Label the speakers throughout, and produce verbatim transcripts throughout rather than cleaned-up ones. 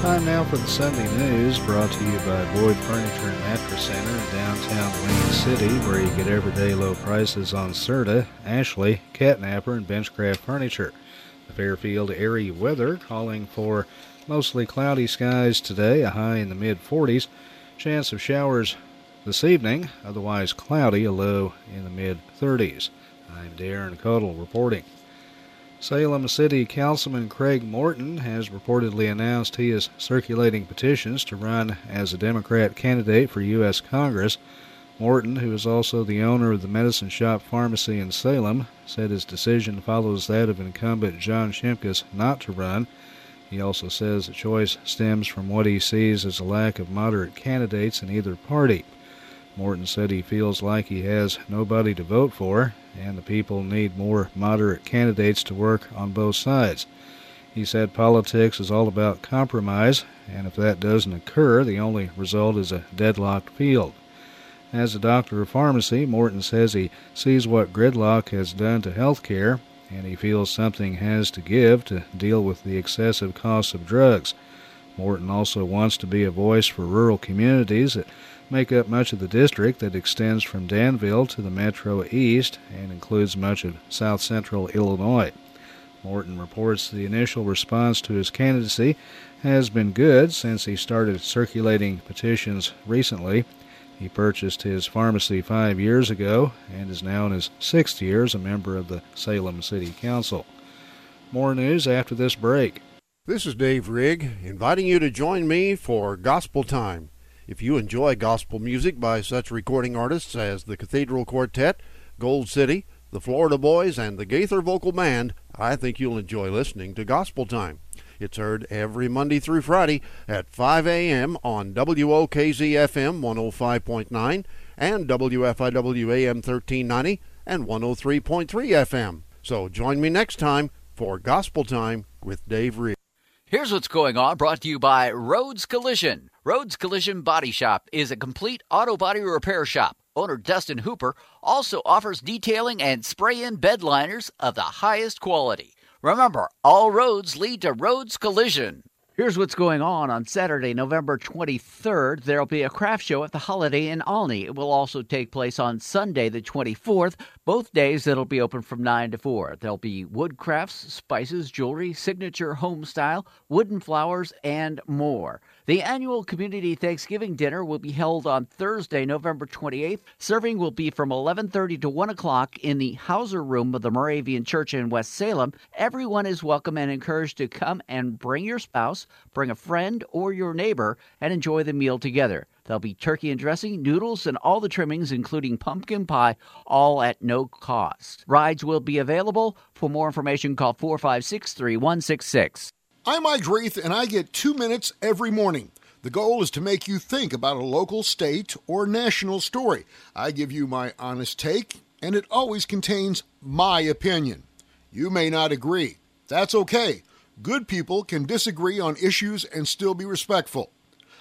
Speaker 1: Time now for the Sunday News, brought to you by Boyd Furniture and Mattress Center in downtown Wayne City, where you get everyday low prices on Serta, Ashley, Catnapper, and Benchcraft furniture. The Fairfield area weather calling for mostly cloudy skies today, a high in the mid forties. Chance of showers this evening, otherwise cloudy, a low in the mid thirties. I'm Darren Codle reporting. Salem City Councilman Craig Morton has reportedly announced he is circulating petitions to run as a Democrat candidate for U S Congress. Morton, who is also the owner of the Medicine Shop Pharmacy in Salem, said his decision follows that of incumbent John Shimkus not to run. He also says the choice stems from what he sees as a lack of moderate candidates in either party. Morton said he feels like he has nobody to vote for, and the people need more moderate candidates to work on both sides. He said politics is all about compromise, and if that doesn't occur, the only result is a deadlocked field. As a doctor of pharmacy, Morton says he sees what gridlock has done to health care, and he feels something has to give to deal with the excessive costs of drugs. Morton also wants to be a voice for rural communities that make up much of the district that extends from Danville to the Metro East and includes much of south-central Illinois. Morton reports the initial response to his candidacy has been good since he started circulating petitions recently. He purchased his pharmacy five years ago and is now in his sixth year as a member of the Salem City Council. More news after this break.
Speaker 2: This is Dave Rigg, inviting you to join me for Gospel Time. If you enjoy gospel music by such recording artists as the Cathedral Quartet, Gold City, the Florida Boys, and the Gaither Vocal Band, I think you'll enjoy listening to Gospel Time. It's heard every Monday through Friday at five a.m. on W O K Z F M one oh five point nine and W F I W A M thirteen ninety and one oh three point three F M. So join me next time for Gospel Time with Dave Rigg.
Speaker 3: Here's what's going on, brought to you by Rhodes Collision. Rhodes Collision Body Shop is a complete auto body repair shop. Owner Dustin Hooper also offers detailing and spray-in bed liners of the highest quality. Remember, all roads lead to Rhodes Collision. Here's what's going on on Saturday, November twenty-third. There'll be a craft show at the Holiday in Olney. It will also take place on Sunday, the twenty-fourth. Both days it'll be open from nine to four. There'll be wood crafts, spices, jewelry, signature home style, wooden flowers, and more. The annual Community Thanksgiving Dinner will be held on Thursday, November twenty-eighth. Serving will be from eleven thirty to one o'clock in the Hauser Room of the Moravian Church in West Salem. Everyone is welcome and encouraged to come and bring your spouse, bring a friend or your neighbor, and enjoy the meal together. There'll be turkey and dressing, noodles, and all the trimmings, including pumpkin pie, all at no cost. Rides will be available. For more information, call four five six, three one six six.
Speaker 4: I'm Mike Wraith, and I get two minutes every morning. The goal is to make you think about a local, state, or national story. I give you my honest take, and it always contains my opinion. You may not agree. That's okay. Good people can disagree on issues and still be respectful.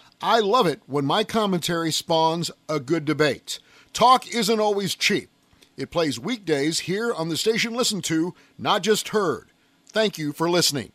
Speaker 4: I love it when my commentary spawns a good debate. Talk isn't always cheap. It plays weekdays here on the station listened to, not just heard. Thank you for listening.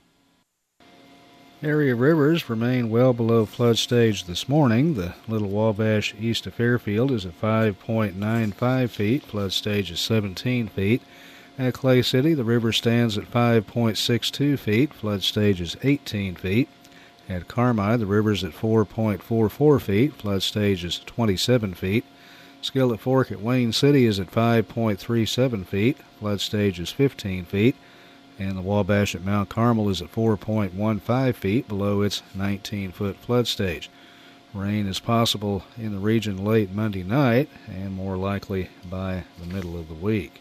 Speaker 1: Area rivers remain well below flood stage this morning. The Little Wabash east of Fairfield is at five point nine five feet. Flood stage is seventeen feet. At Clay City, the river stands at five point six two feet. Flood stage is eighteen feet. At Carmi, the river is at four point four four feet. Flood stage is twenty-seven feet. Skillet Fork at Wayne City is at five point three seven feet. Flood stage is fifteen feet. And the Wabash at Mount Carmel is at four point one five feet below its nineteen-foot flood stage. Rain is possible in the region late Monday night and more likely by the middle of the week.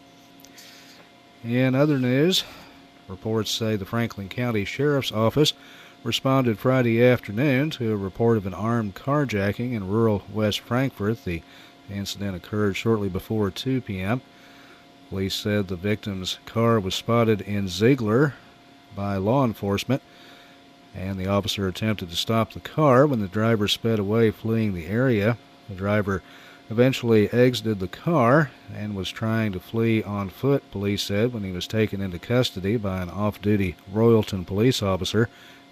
Speaker 1: In other news, reports say the Franklin County Sheriff's Office responded Friday afternoon to a report of an armed carjacking in rural West Frankfort. The incident occurred shortly before two p.m. Police said the victim's car was spotted in Ziegler by law enforcement, and the officer attempted to stop the car when the driver sped away, fleeing the area. The driver eventually exited the car and was trying to flee on foot, police said, when he was taken into custody by an off-duty Royalton police officer.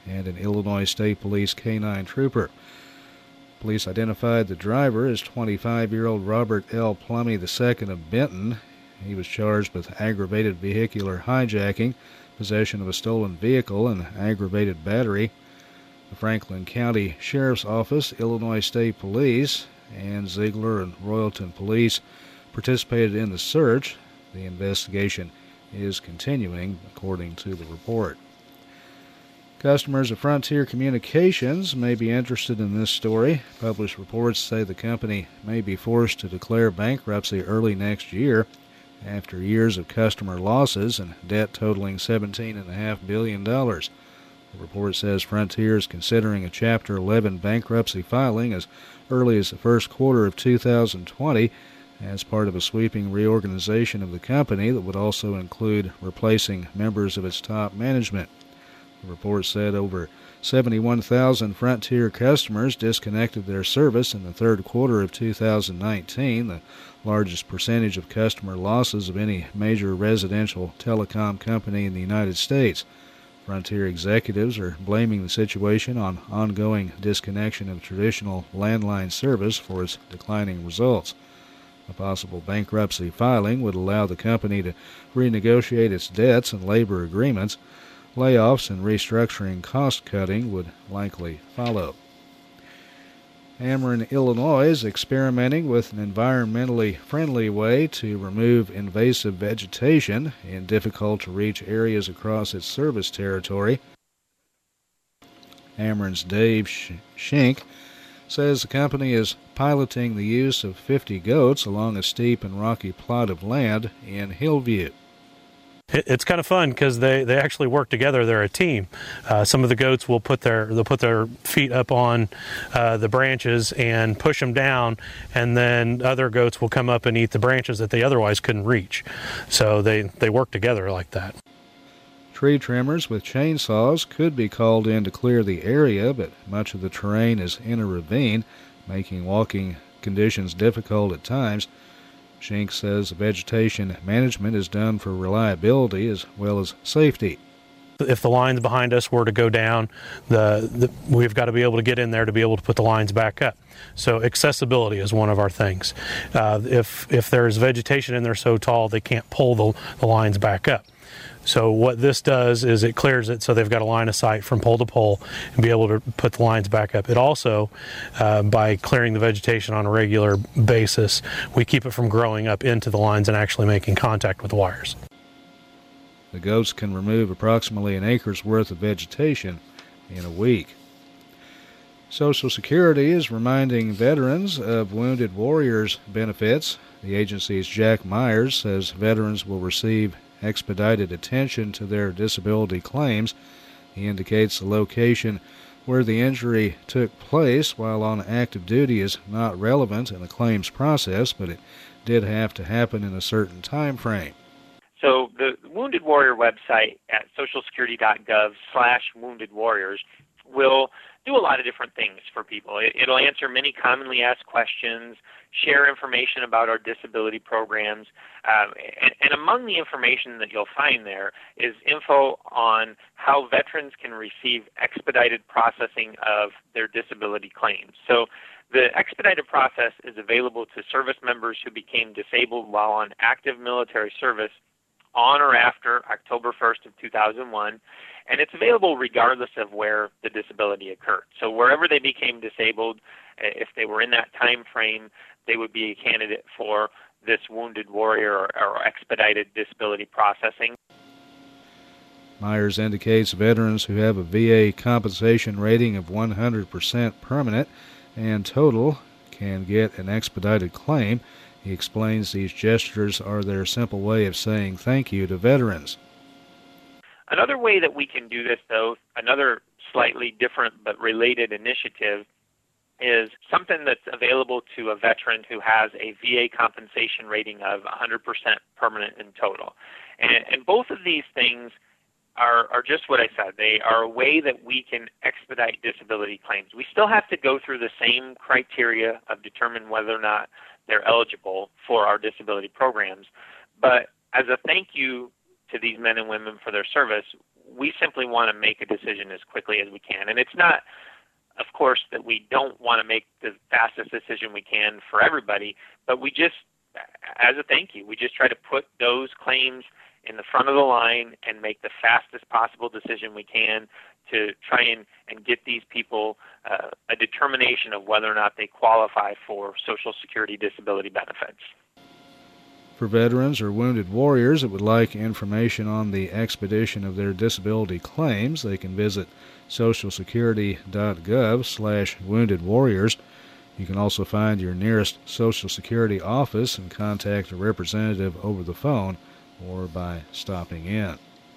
Speaker 1: and an Illinois State Police K nine trooper. Police identified the driver as twenty-five-year-old Robert L. Plummy the second of Benton. He was charged with aggravated vehicular hijacking, possession of a stolen vehicle, and aggravated battery. The Franklin County Sheriff's Office, Illinois State Police, and Ziegler and Royalton Police participated in the search. The investigation is continuing, according to the report. Customers of Frontier Communications may be interested in this story. Published reports say the company may be forced to declare bankruptcy early next year after years of customer losses and debt totaling seventeen point five billion dollars. The report says Frontier is considering a Chapter eleven bankruptcy filing as early as the first quarter of two thousand twenty as part of a sweeping reorganization of the company that would also include replacing members of its top management. The report said over seventy-one thousand Frontier customers disconnected their service in the third quarter of two thousand nineteen, the largest percentage of customer losses of any major residential telecom company in the United States. Frontier executives are blaming the situation on ongoing disconnection of traditional landline service for its declining results. A possible bankruptcy filing would allow the company to renegotiate its debts and labor agreements. Layoffs and restructuring cost-cutting would likely follow. Ameren, Illinois is experimenting with an environmentally friendly way to remove invasive vegetation in difficult-to-reach areas across its service territory. Ameren's Dave Schenck says the company is piloting the use of fifty goats along a steep and rocky plot of land in Hillview.
Speaker 5: It's kind of fun because they, they actually work together. They're a team. Uh, some of the goats will put their they'll put their feet up on uh, the branches and push them down, and then other goats will come up and eat the branches that they otherwise couldn't reach. So they, they work together like that.
Speaker 1: Tree trimmers with chainsaws could be called in to clear the area, but much of the terrain is in a ravine, making walking conditions difficult at times. Schenck says vegetation management is done for reliability as well as safety.
Speaker 5: If the lines behind us were to go down, the, the we've got to be able to get in there to be able to put the lines back up. So accessibility is one of our things. Uh, if if there's vegetation in there so tall they can't pull the, the lines back up. So what this does is it clears it so they've got a line of sight from pole to pole and be able to put the lines back up. It also, uh, by clearing the vegetation on a regular basis, we keep it from growing up into the lines and actually making contact with the wires.
Speaker 1: The goats can remove approximately an acre's worth of vegetation in a week. Social Security is reminding veterans of Wounded Warriors benefits. The agency's Jack Myers says veterans will receive expedited attention to their disability claims. He indicates the location where the injury took place while on active duty is not relevant in the claims process, but it did have to happen in a certain time frame.
Speaker 6: So the Wounded Warrior website at social security dot gov slash wounded warriors will do a lot of different things for people. It, it'll answer many commonly asked questions, share information about our disability programs, um, and, and among the information that you'll find there is info on how veterans can receive expedited processing of their disability claims. So the expedited process is available to service members who became disabled while on active military service on or after October first of two thousand one, and it's available regardless of where the disability occurred. So wherever they became disabled, if they were in that time frame, they would be a candidate for this Wounded Warrior or, or expedited disability processing.
Speaker 1: Myers indicates veterans who have a V A compensation rating of one hundred percent permanent and total can get an expedited claim. He explains these gestures are their simple way of saying thank you to veterans.
Speaker 6: Another way that we can do this, though, another slightly different but related initiative, is something that's available to a veteran who has a V A compensation rating of one hundred percent permanent in total. And, and both of these things are, are just what I said. They are a way that we can expedite disability claims. We still have to go through the same criteria of determine whether or not they're eligible for our disability programs. But as a thank you to these men and women for their service, we simply want to make a decision as quickly as we can. And it's not, of course, that we don't want to make the fastest decision we can for everybody, but we just, as a thank you, we just try to put those claims in the front of the line and make the fastest possible decision we can to try and, and get these people uh, a determination of whether or not they qualify for Social Security disability benefits.
Speaker 1: For veterans or wounded warriors that would like information on the expedition of their disability claims, they can visit socialsecurity.gov slash wounded warriors. You can also find your nearest Social Security office and contact a representative over the phone or by stopping in.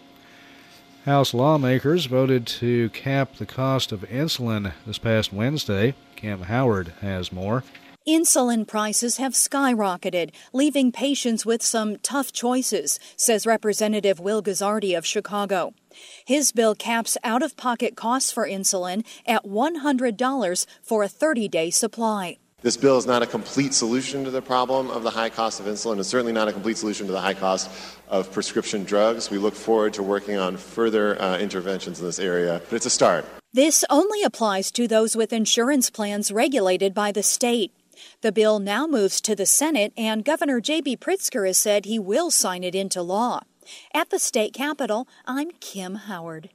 Speaker 1: House lawmakers voted to cap the cost of insulin this past Wednesday. Kim Howard has more.
Speaker 7: Insulin prices have skyrocketed, leaving patients with some tough choices, says Representative Will Guzzardi of Chicago. His bill caps out-of-pocket costs for insulin at one hundred dollars for a thirty-day supply.
Speaker 8: This bill is not a complete solution to the problem of the high cost of insulin. It's certainly not a complete solution to the high cost of prescription drugs. We look forward to working on further uh, interventions in this area, but it's a start.
Speaker 7: This only applies to those with insurance plans regulated by the state. The bill now moves to the Senate, and Governor J B. Pritzker has said he will sign it into law. At the state capitol, I'm Kim Howard.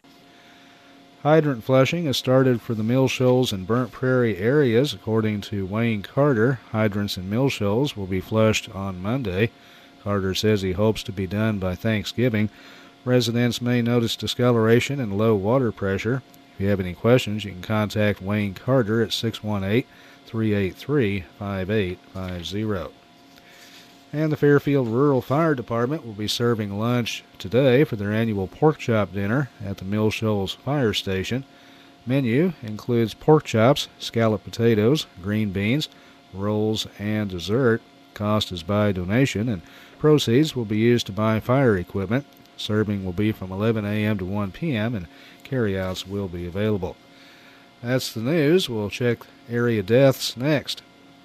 Speaker 1: Hydrant flushing has started for the Mill Shoals and Burnt Prairie areas. According to Wayne Carter, hydrants in Mill Shoals will be flushed on Monday. Carter says he hopes to be done by Thanksgiving. Residents may notice discoloration and low water pressure. If you have any questions, you can contact Wayne Carter at six one eight, three eight three, five eight five zero. And the Fairfield Rural Fire Department will be serving lunch today for their annual pork chop dinner at the Mill Shoals Fire Station. Menu includes pork chops, scalloped potatoes, green beans, rolls, and dessert. Cost is by donation, and proceeds will be used to buy fire equipment. Serving will be from eleven a.m. to one p.m., and carryouts will be available. That's the news. We'll check area deaths next.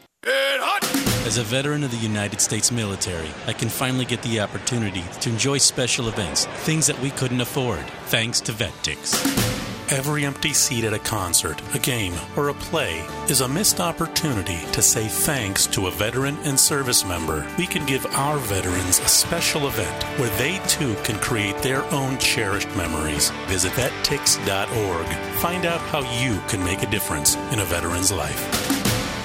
Speaker 9: As a veteran of the United States military, I can finally get the opportunity to enjoy special events, things that we couldn't afford, thanks to VetTix.
Speaker 10: Every empty seat at a concert, a game, or a play is a missed opportunity to say thanks to a veteran and service member. We can give our veterans a special event where they too can create their own cherished memories. Visit vet tix dot org. Find out how you can make a difference in a veteran's life.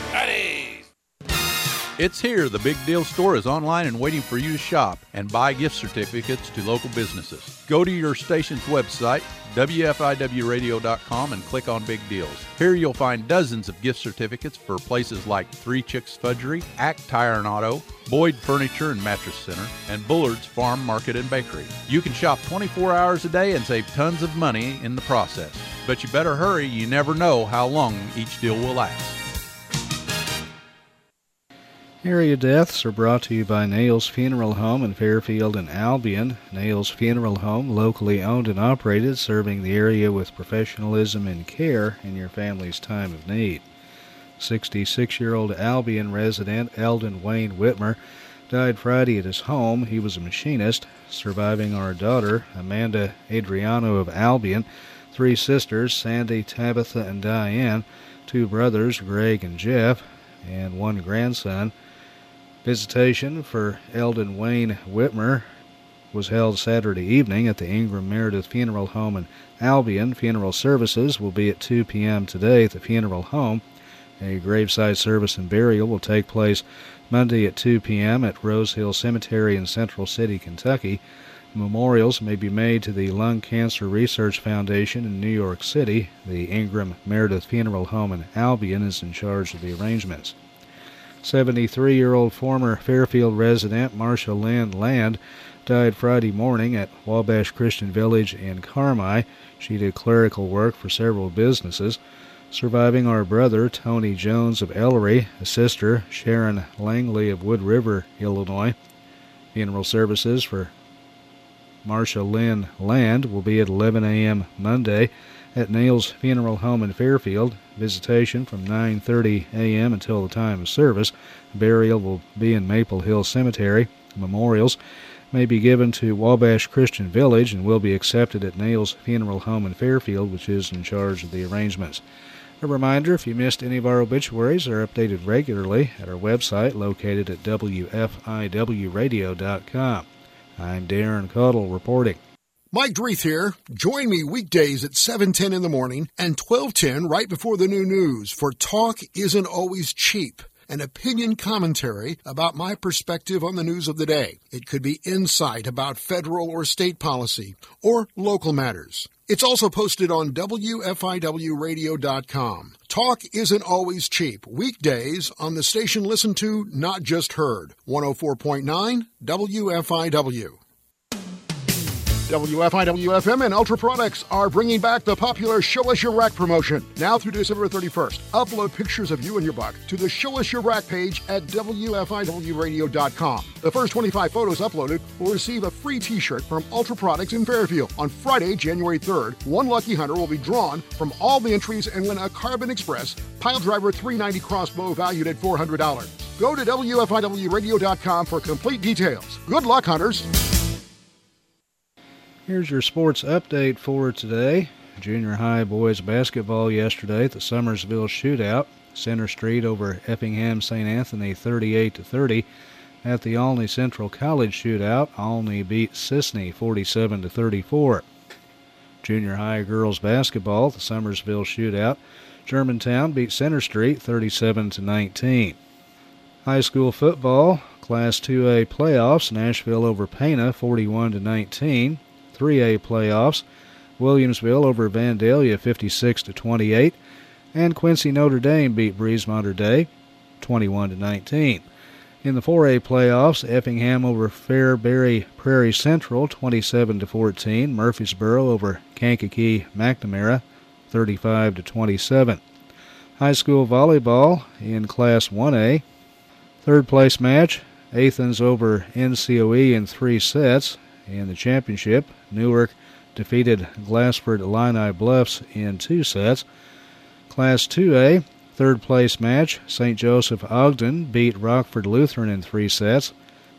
Speaker 11: It's here. The Big Deal Store is online and waiting for you to shop and buy gift certificates to local businesses. Go to your station's website, W F I W radio dot com, and click on Big Deals. Here you'll find dozens of gift certificates for places like Three Chicks Fudgery, Act Tire and Auto, Boyd Furniture and Mattress Center, and Bullard's Farm Market and Bakery. You can shop twenty-four hours a day and save tons of money in the process. But you better hurry. You never know how long each deal will last.
Speaker 1: Area deaths are brought to you by Nails Funeral Home in Fairfield and Albion. Nails Funeral Home, locally owned and operated, serving the area with professionalism and care in your family's time of need. sixty-six-year-old Albion resident Eldon Wayne Whitmer died Friday at his home. He was a machinist. Surviving our daughter, Amanda Adriano of Albion, three sisters, Sandy, Tabitha, and Diane, two brothers, Greg and Jeff, and one grandson. Visitation for Eldon Wayne Whitmer was held Saturday evening at the Ingram Meredith Funeral Home in Albion. Funeral services will be at two p.m. today at the funeral home. A graveside service and burial will take place Monday at two p.m. at Rose Hill Cemetery in Central City, Kentucky. Memorials may be made to the Lung Cancer Research Foundation in New York City. The Ingram Meredith Funeral Home in Albion is in charge of the arrangements. seventy-three-year-old former Fairfield resident Marcia Lynn Land died Friday morning at Wabash Christian Village in Carmi. She did clerical work for several businesses. Surviving our brother, Tony Jones of Ellery, a sister, Sharon Langley of Wood River, Illinois. Funeral services for Marcia Lynn Land will be at eleven a.m. Monday at Nails Funeral Home in Fairfield. Visitation from nine thirty a.m. until the time of service. Burial will be in Maple Hill Cemetery. Memorials may be given to Wabash Christian Village and will be accepted at Nails Funeral Home in Fairfield, which is in charge of the arrangements. A reminder, if you missed any of our obituaries, they're updated regularly at our website located at W F I W radio dot com. I'm Darren Caudill reporting.
Speaker 4: Mike Dreeth here. Join me weekdays at seven ten in the morning and twelve ten right before the new news for Talk Isn't Always Cheap, an opinion commentary about my perspective on the news of the day. It could be insight about federal or state policy or local matters. It's also posted on W F I W radio dot com. Talk Isn't Always Cheap, weekdays on the station listened to, not just heard. one oh four point nine W F I W. W F I W F M and Ultra Products are bringing back the popular Show Us Your Rack promotion. Now through December thirty-first, upload pictures of you and your buck to the Show Us Your Rack page at W F I W radio dot com. The first twenty-five photos uploaded will receive a free t-shirt from Ultra Products in Fairfield. On Friday, January third, one lucky hunter will be drawn from all the entries and win a Carbon Express Piledriver three ninety crossbow valued at four hundred dollars. Go to W F I W radio dot com for complete details. Good luck, hunters.
Speaker 1: Here's your sports update for today. Junior high boys basketball yesterday at the Summersville Shootout. Center Street over Effingham Saint Anthony thirty-eight to thirty. At the Olney Central College Shootout, Olney beat Sisney forty-seven to thirty-four. Junior high girls basketball at the Summersville Shootout. Germantown beat Center Street thirty-seven to nineteen. High school football, Class two A playoffs, Nashville over Pana forty-one to nineteen. three A playoffs, Williamsville over Vandalia fifty-six to twenty-eight, and Quincy Notre Dame beat Breeze-Mater Day twenty-one to nineteen. In the four A playoffs, Effingham over Fairbury Prairie Central twenty-seven to fourteen, Murfreesboro over Kankakee McNamara thirty-five to twenty-seven. High school volleyball in Class one A, third place match, Athens over N C O E in three sets. In the championship, Newark defeated Glassford Illini Bluffs in two sets. Class two A, third place match, Saint Joseph Ogden beat Rockford Lutheran in three sets.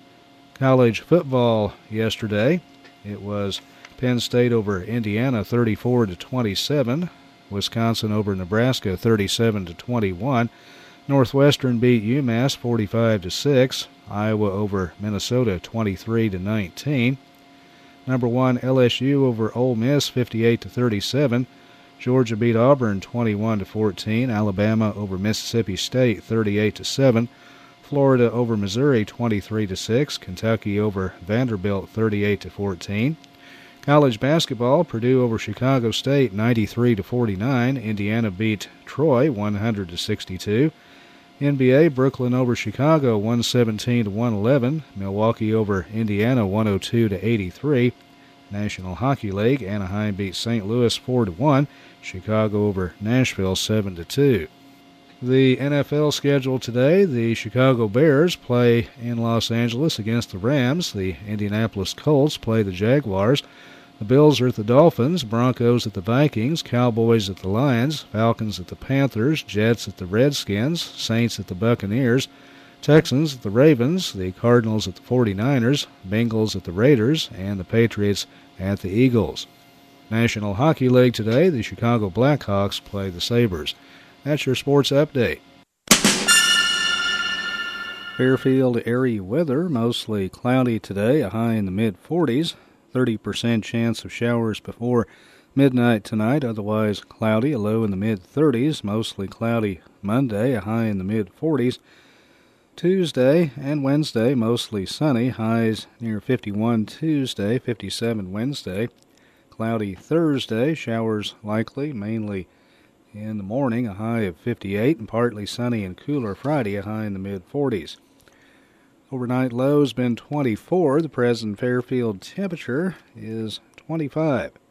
Speaker 1: College football yesterday, it was Penn State over Indiana thirty-four to twenty-seven, Wisconsin over Nebraska thirty-seven to twenty-one, Northwestern beat UMass forty-five to six, Iowa over Minnesota twenty-three to nineteen. Number one, L S U over Ole Miss fifty-eight to thirty-seven. Georgia beat Auburn twenty-one to fourteen. Alabama over Mississippi State thirty-eight to seven. Florida over Missouri twenty-three to six. Kentucky over Vanderbilt thirty-eight to fourteen. College basketball, Purdue over Chicago State ninety-three to forty-nine. Indiana beat Troy one hundred to sixty-two. N B A, Brooklyn over Chicago one seventeen to one eleven. Milwaukee over Indiana one oh two to eighty-three. National Hockey League, Anaheim beat Saint Louis four to one. Chicago over Nashville seven to two. The N F L schedule today, the Chicago Bears play in Los Angeles against the Rams. The Indianapolis Colts play the Jaguars. The Bills are at the Dolphins, Broncos at the Vikings, Cowboys at the Lions, Falcons at the Panthers, Jets at the Redskins, Saints at the Buccaneers, Texans at the Ravens, the Cardinals at the forty-niners, Bengals at the Raiders, and the Patriots at the Eagles. National Hockey League today, the Chicago Blackhawks play the Sabres. That's your sports update. Fairfield area weather, mostly cloudy today, a high in the mid forties. thirty percent chance of showers before midnight tonight, otherwise cloudy, a low in the mid thirties, mostly cloudy Monday, a high in the mid forties. Tuesday and Wednesday, mostly sunny, highs near fifty-one Tuesday, fifty-seven Wednesday. Cloudy Thursday, showers likely, mainly in the morning, a high of fifty-eight, and partly sunny and cooler Friday, a high in the mid forties. Overnight low has been twenty-four. The present Fairfield temperature is twenty-five.